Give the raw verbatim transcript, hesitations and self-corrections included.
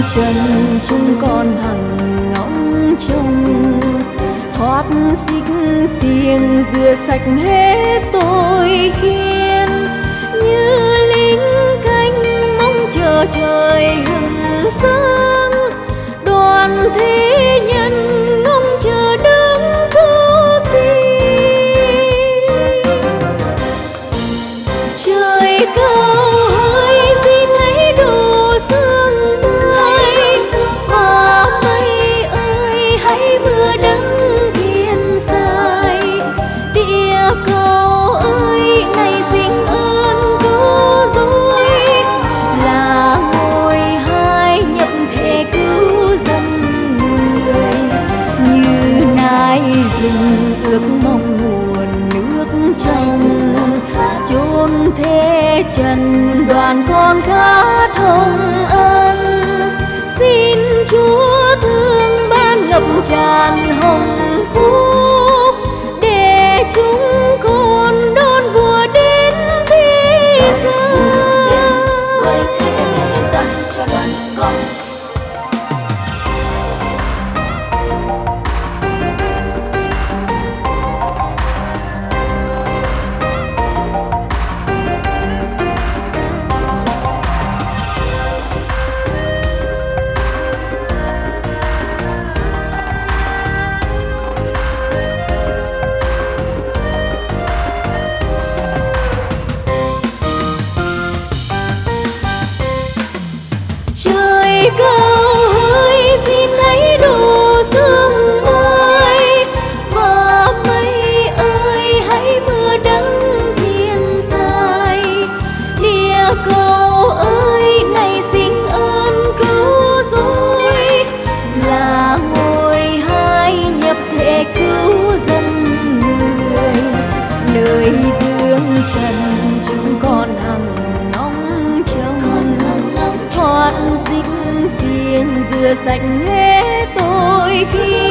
trần chúng con hằng ngóng trông, thoát xích xiềng rửa sạch hết tội khiên, như lính canh mong chờ trời hừng sáng, đoàn thế nhân ngóng chờ đấng cứu tình. Trời cao hỡi xin hãy đổ sương mai, và mây ơi hãy mưa đấng thiên sai. Địa cầu ơi này xin ơn cứu rỗi, là ngôi hai nhập thể cứu dân người. Như nai rừng ước mong nguồn nước trong, chốn thế trần đoàn con khát hồng ân. Xin Chúa thương ban ngập tràn hồng phúc, để chúng con đón vua đến thế gian. Với thế gian cho đoàn con. Trời cao hỡi xin hãy đổ sương mai, và mây ơi hãy mưa đấng thiên sai. Địa cầu ơi này xin ơn cứu rỗi, là ngôi hai nhập thể cứu dân người. Nơi dương trần chúng con hằng ngóng trông, thoát xích xiềng rửa sạch hết tội khi